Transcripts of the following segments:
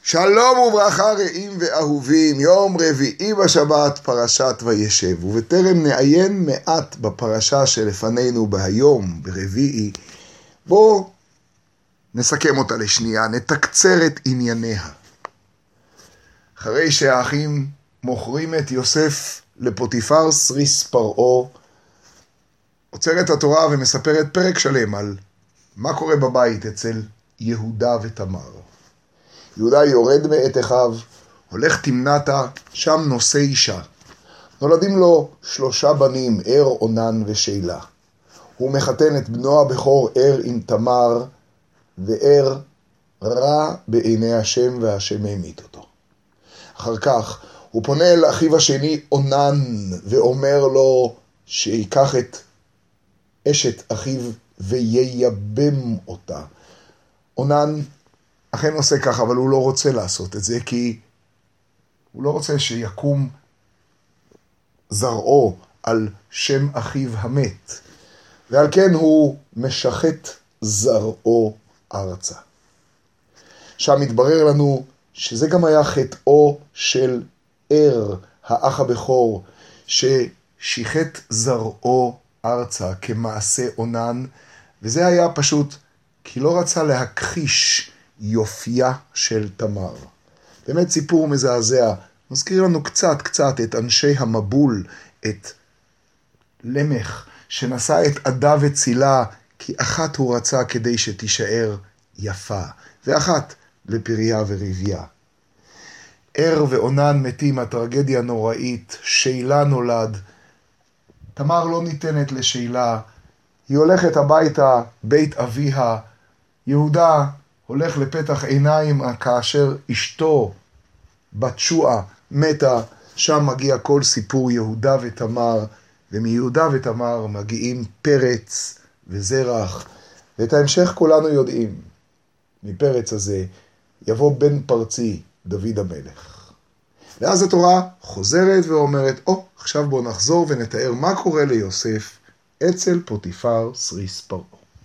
שלום וברכה רעים ואהובים, יום רביעי בשבת פרשת וישב, ובטרם נעיין מעט בפרשה שלפנינו בהיום, ברביעי, בואו נסכם אותה לשנייה, נתקצר את ענייניה. אחרי שהאחים מוכרים את יוסף לפוטיפר סריס פרעה, עוצרת התורה ומספרת פרק שלם על מה קורה בבית אצל יהודה ותמר. יהודה יורד מאת אחיו, הולך תמנתה, שם נושא אישה. נולדים לו 3 בנים, ער, עונן ושאלה. הוא מחתן את בנו הבכור ער עם תמר, וער רע בעיני השם והשם המית אותו. אחר כך הוא פונה אל אחיו השני עונן ואומר לו שיקח את אשת אחיו וייבם אותה. עונן אכן עושה ככה, אבל הוא לא רוצה לעשות את זה, כי הוא לא רוצה שיקום זרעו על שם אחיו המת, ועל כן הוא משחט זרעו ארצה. שם מתברר לנו שזה גם היה חטאו של ער, האח הבכור, ששיחט זרעו ארצה כמעשה עונן, וזה היה פשוט כי לא רצה להכחיש יופייה של תמר. באמת סיפור מזעזע, מזכיר לנו קצת את אנשי המבול, את למך שנשא את עדה וצילה, כי אחת הוא רצה כדי שתישאר יפה, ואחת לפריה ורביה. ער ועונן מתים, הטרגדיה נוראית, שאלה נולד. תמר לא ניתנת לשאלה, היא הולכת הביתה, בית אביה. יהודה הולך לפתח עיניים כאשר אשתו בת שועה מתה. שם מגיע כל סיפור יהודה ותמר, ומיהודה ותמר מגיעים פרץ וזרח, ואת ההמשך כולנו יודעים. מפרץ הזה יבוא בן פרצי, דוד המלך. ואז התורה חוזרת ואומרת, עכשיו בואו נחזור ונתאר מה קורה ליוסף אצל פוטיפר סריס פרעה.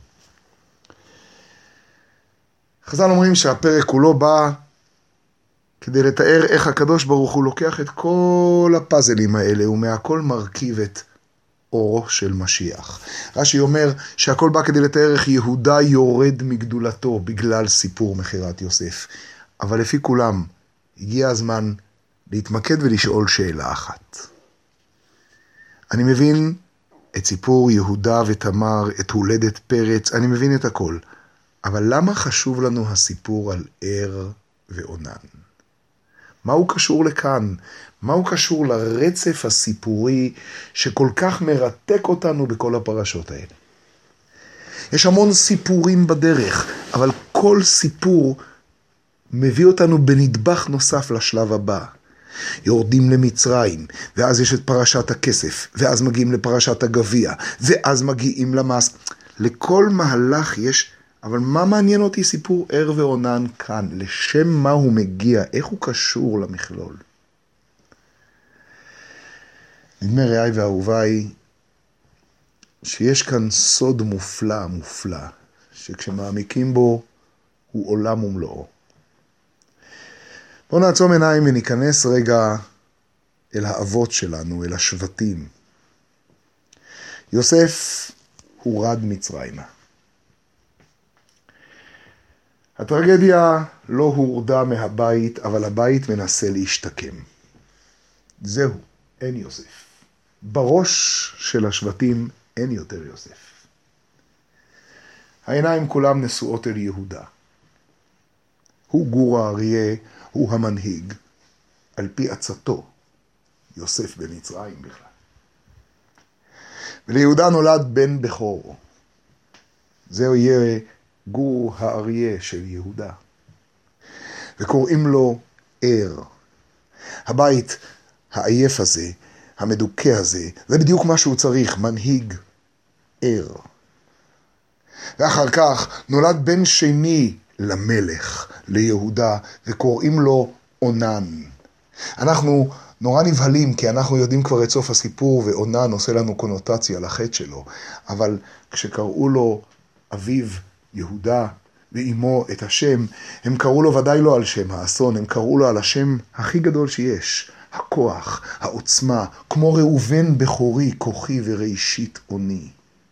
חז"ל אומרים שהפרק כולו בא כדי לתאר איך הקדוש ברוך הוא לוקח את כל הפאזלים האלה ומהכל מרכיב את אורו של משיח. רש"י אומר שהכל בא כדי לתאר איך יהודה יורד מגדולתו בגלל סיפור מכירת יוסף. אבל לפי כולם הגיע הזמן להתמקד ולשאול שאלה אחת. אני מבין את סיפור יהודה ותמר, את הולדת פרץ, אני מבין את הכל. אבל למה חשוב לנו הסיפור על ער ועונן? מה הוא קשור לכאן? מה הוא קשור לרצף הסיפורי שכל כך מרתק אותנו בכל הפרשות האלה? יש המון סיפורים בדרך, אבל כל סיפור מביא אותנו בנדבך נוסף לשלב הבא. יורדים למצרים, ואז יש את פרשת הכסף, ואז מגיעים לפרשת הגביע, ואז מגיעים למס. לכל מהלך יש, אבל מה מעניין אותי סיפור ער ועונן כאן? לשם מה הוא מגיע? איך הוא קשור למכלול? נדמה רעי ואהוביי שיש כאן סוד מופלא, שכשמעמיקים בו הוא עולם ומלואו. בואו נעצום עיניים וניכנס רגע אל האבות שלנו, אל השבטים. יוסף הורד מצרימה. הטרגדיה לא הורדה מהבית, אבל הבית מנסה להשתקם. זהו, אין יוסף. בראש של השבטים אין יותר יוסף. העיניים כולם נשואות אל יהודה. הוא גור האריה, הוא המנהיג, על פי עצתו, יוסף במצרים בכלל. וליהודה נולד בן בכור. זהו יהיה גור האריה של יהודה. וקוראים לו ער. הבית העייף הזה, המדוכא הזה, זה בדיוק מה שהוא צריך, מנהיג ער. ואחר כך נולד בן שני למלך, ליהודה, וקוראים לו עונן. אנחנו נורא נבהלים, כי אנחנו יודעים כבר את סוף הסיפור, ועונן עושה לנו קונוטציה לחטא שלו. אבל כשקראו לו אביו יהודה, ועמו את השם, הם קראו לו ודאי לא על שם האסון, הם קראו לו על השם הכי גדול שיש, הכוח, העוצמה, כמו ראובן בכורי, כוחי וראשית אוני.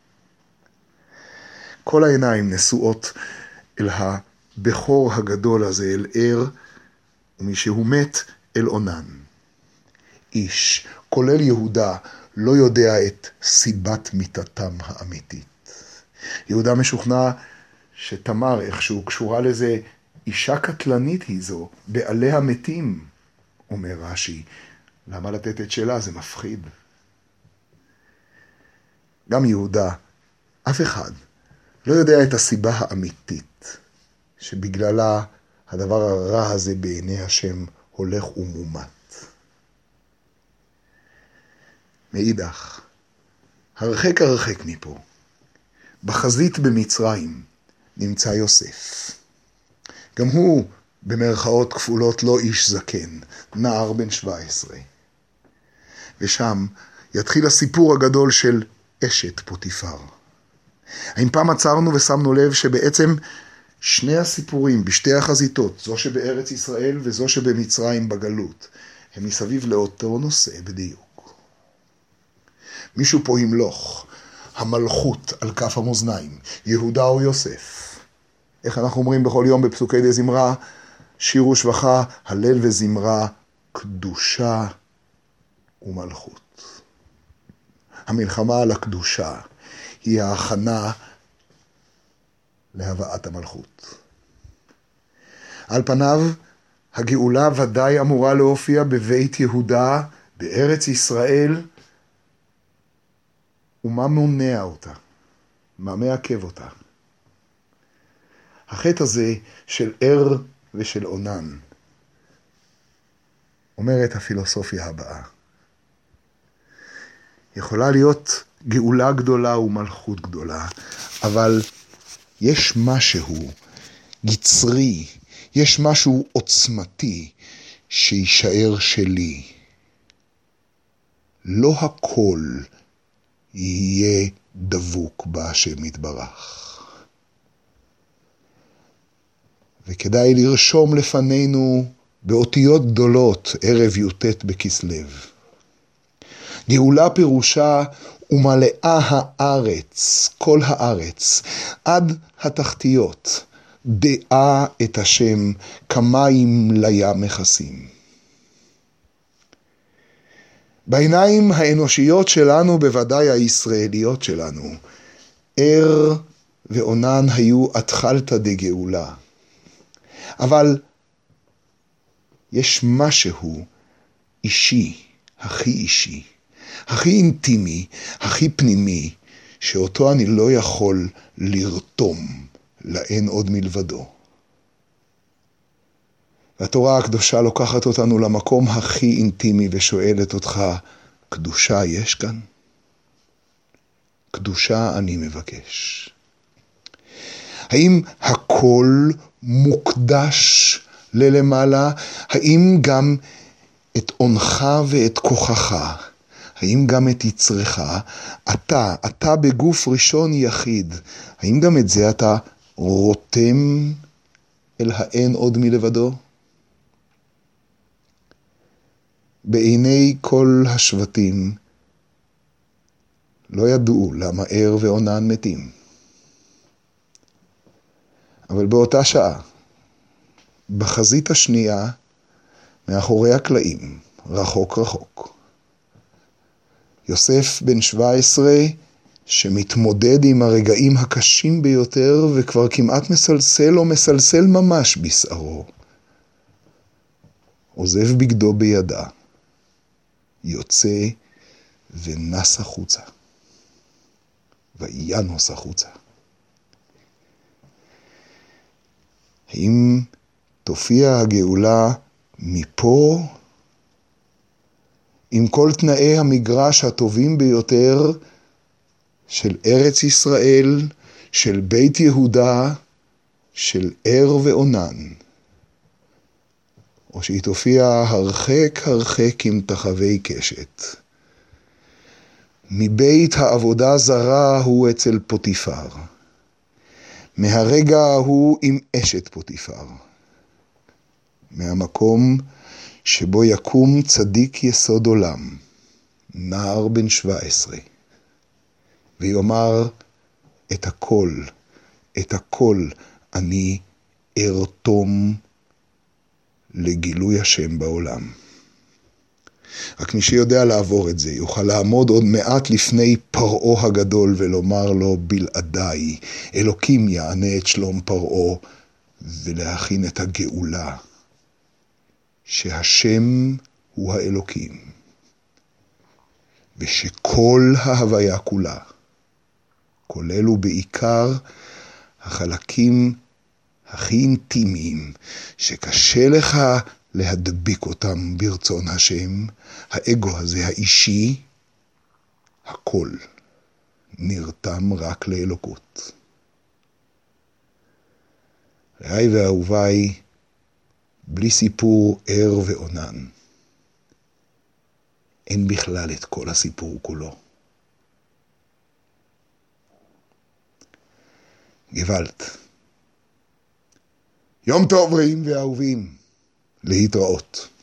כל העיניים נשואות אל הבכור הגדול הזה, אל ער, ומשהוא מת אל אונן. איש, כולל יהודה, לא יודע את סיבת מיתתם האמיתית. יהודה משוכנע שתמר איכשהו קשורה לזה, אישה קטלנית היא זו, בעלי המתים, אומר רש"י. למה לתת את שלה? זה מפחיד. גם יהודה, אף אחד, לא יודע את הסיבה האמיתית, שבגללה הדבר הרע הזה בעיני השם הולך ומומת. מאידך, הרחק הרחק מפה, בחזית במצרים נמצא יוסף. גם הוא במרכאות כפולות לא איש זקן, נער בן 17. ושם יתחיל הסיפור הגדול של אשת פוטיפר. האם פעם עצרנו ושמנו לב שבעצם שני הסיפורים בשתי החזיתות, זו שבארץ ישראל וזו שבמצרים בגלות, הם מסביב לאותו נושא בדיוק. מישהו פה ימלוך, המלכות על כף המאזניים, יהודה או יוסף. איך אנחנו אומרים בכל יום בפסוקי דה זמרה, שיר ושבחה, הלל וזמרה, קדושה ומלכות. המלחמה על הקדושה היא ההכנה להבאת המלכות. על פניו, הגאולה ודאי אמורה להופיע בבית יהודה, בארץ ישראל, ומה מונע אותה? מה מעכב אותה? החטא הזה של ער ושל אונן, אומרת הפילוסופיה הבאה. יכולה להיות גאולה גדולה ומלכות גדולה, אבל יש משהו יצרי, יש משהו עוצמתי שישאר שלי. לא הכל יהיה דבוק בהשם יתברך. וכדאי לרשום לפנינו באותיות גדולות ערב י"ט בכסלו. גאולה פירושה ומלאה הארץ, כל הארץ, עד התחתיות, דעה את השם כמים לים מכסים. בעיניים האנושיות שלנו, בוודאי הישראליות שלנו, ער ואונן היו התחלתא דגאולה. אבל יש משהו אישי, הכי אישי, הכי אינטימי, הכי פנימי, שאותו אני לא יכול לרתום לאין עוד מלבדו. והתורה הקדושה לוקחת אותנו למקום הכי אינטימי ושואלת אותך, קדושה יש כאן? קדושה אני מבקש. האם הכל מוקדש ללמעלה? האם גם את עונך ואת כוחך? האם גם את יצרך? אתה בגוף ראשון יחיד, האם גם את זה אתה רותם אל האין עוד מלבדו? בעיני כל השבטים לא ידעו למה ער ואונן מתים. אבל באותה שעה, בחזית השנייה, מאחורי הקלעים, רחוק רחוק, יוסף בן 17, שמתמודד עם הרגעים הקשים ביותר, וכבר כמעט מסלסל או מסלסל ממש בשערו, עוזב בגדו בידה, יוצא ונס החוצה, וינוס החוצה. האם תופיע הגאולה מפה, עם כל תנאי המגרש הטובים ביותר של ארץ ישראל, של בית יהודה, של ער ואונן, או שהיא תופיע הרחק הרחק עם תחווי קשת. מבית העבודה זרה הוא אצל פוטיפר, מהרגע ההוא עם אשת פוטיפר, מהמקום שבו יקום צדיק יסוד עולם, נער בן 17, ויאמר את הכל אני ארתום לגילוי השם בעולם. רק מי שיודע לעבור את זה יוכל לעמוד עוד מעט לפני פרעה הגדול ולומר לו בלעדיי, אלוקים יענה את שלום פרעה, ולהכין את הגאולה, שהשם הוא האלוקים, ושכל ההוויה כולה, כולל ובעיקר החלקים הכי אינטימיים, שקשה לך להדביק אותם ברצון השם, האגו הזה האישי, הכל נרתם רק לאלוקות. רעי ואהוביי, בלי סיפור ער ועונן, אין בכלל את כל הסיפור כולו. גוואלט. יום טוב רעים ואהובים, להתראות.